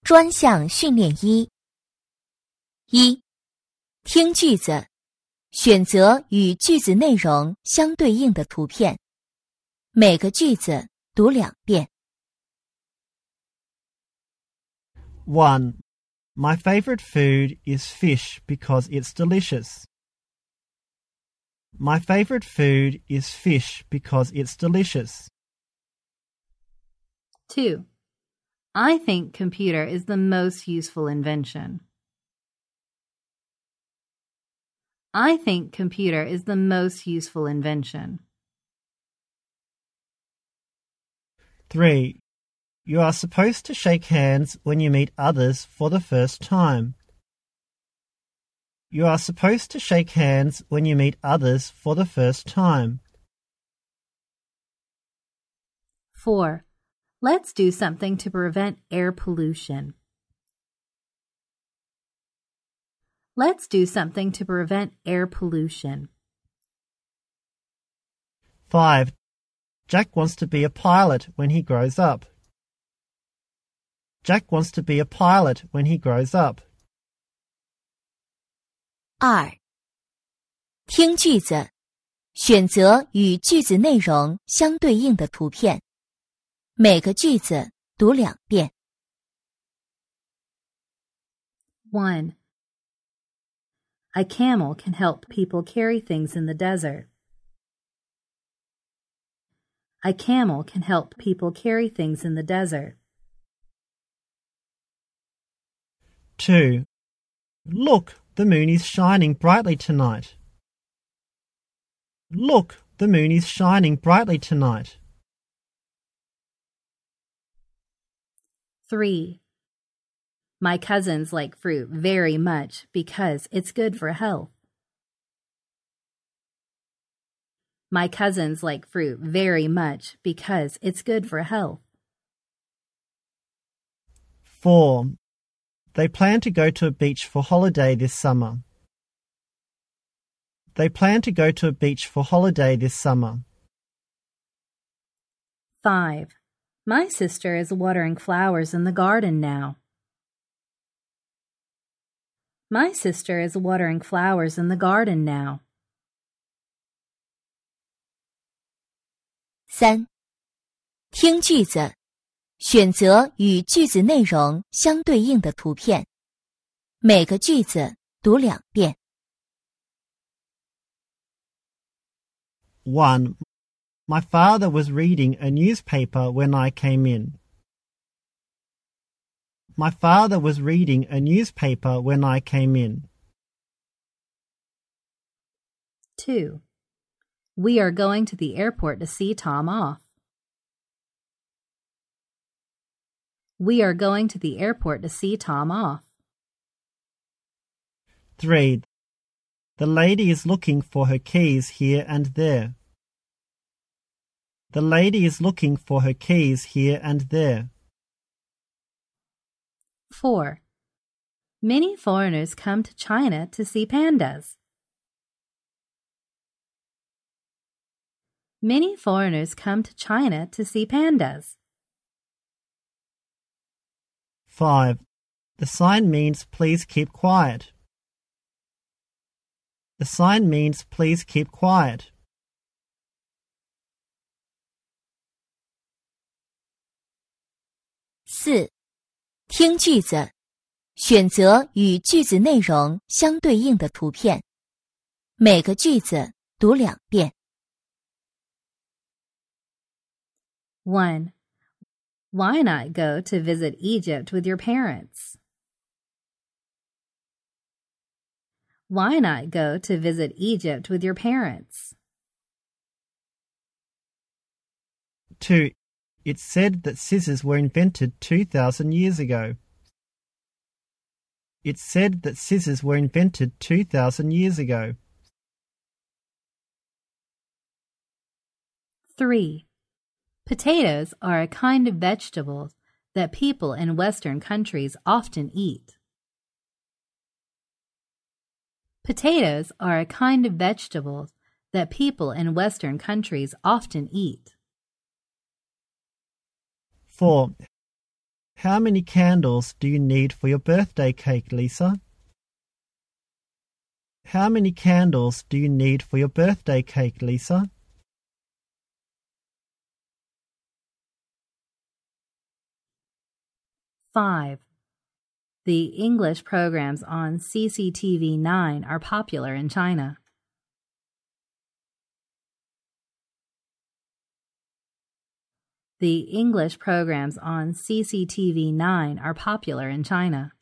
专项训练一，听句子，选择与句子内容相对应的图片，每个句子读2遍。 1. My favorite food is fish because it's delicious. My favorite food is fish because it's delicious. 2. I think computer is the most useful invention. I think computer is the most useful invention. 3. You are supposed to shake hands when you meet others for the first time. You are supposed to shake hands when you meet others for the first time. 4. Let's do something to prevent air pollution. Let's do something to prevent air pollution. 5. Jack wants to be a pilot when he grows up. Jack wants to be a pilot when he grows up. 2. 听句子，选择与句子内容相对应的图片，每个句子读2遍。 1. A camel can help people carry things in the desert. A camel can help people carry things in the desert. 2. Look, the moon is shining brightly tonight. Look, the moon is shining brightly tonight. 3. My cousins like fruit very much because it's good for health. My cousins like fruit very much because it's good for health. 4. They plan to go to a beach for holiday this summer. They plan to go to a beach for holiday this summer. 5. My sister is watering flowers in the garden now. My sister is watering flowers in the garden now. 3. 听句子，选择与句子内容相对应的图片，每个句子读2遍。 1. My father was reading a newspaper when I came in. My father was reading a newspaper when I came in. 2. We are going to the airport to see Tom off. We are going to the airport to see Tom off. 3. The lady is looking for her keys here and there. The lady is looking for her keys here and there. 4. Many foreigners come to China to see pandas. Many foreigners come to China to see pandas. 5. The sign means please keep quiet. The sign means please keep quiet. 4. 听句子，选择与句子内容相对应的图片，每个句子读2遍。 1. Why not go to visit Egypt with your parents? Why not go to visit Egypt with your parents? 2. It's said that scissors were invented 2,000 years ago. It's said that scissors were invented 2,000 years ago. 3. Potatoes are a kind of vegetable that people in Western countries often eat. Potatoes are a kind of vegetable that people in Western countries often eat. 4. How many candles do you need for your birthday cake, Lisa? How many candles do you need for your birthday cake, Lisa? Five. The English programs on CCTV 9 are popular in China. The English programs on CCTV 9 are popular in China.